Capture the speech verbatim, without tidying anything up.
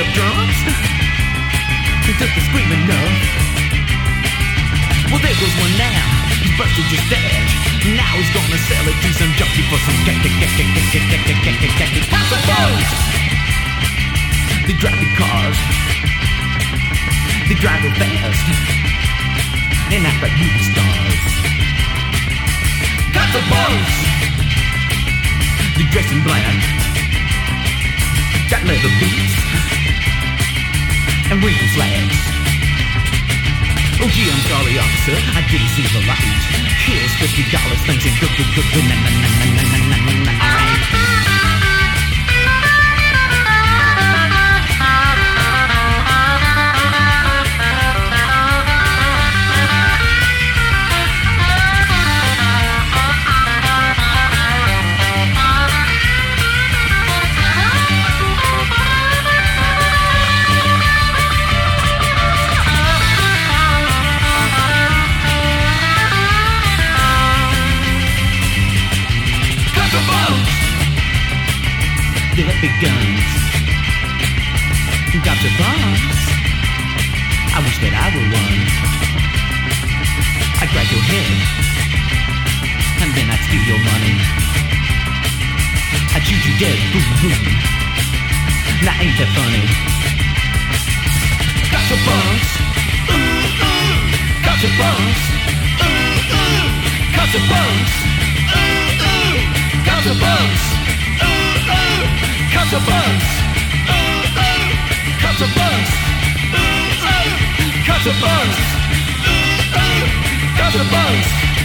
drums. He took the screaming nerve. Well, there goes one now. He busted your stash. Now he's gonna sell it to some junkie for some cake, cake, cake, cake, cake, cake, cake, cake, cake, cake, cake. House of bones. They drive big cars. They drive real fast and act like movie stars. House of bones. They dress in black, got leather boots and wrinkled flags. Oh gee, I'm sorry, officer, I didn't see the light. Here's fifty dollars, thanks and good, good, good, good, na na na na na na na na. Alright. They have big guns, got your bombs. I wish that I were one. I'd grab your head, and then I'd steal your money. I'd shoot you dead, boom, boom. Now ain't that funny? Got your bombs, ooh, ooh. Got your bombs, ooh, ooh. Got your bombs, ooh, ooh. Got your bombs. Cut your buns, ooh, ooh. Cut your buns, ooh, ooh. Cut your buns, ooh, ooh. Cut your buns.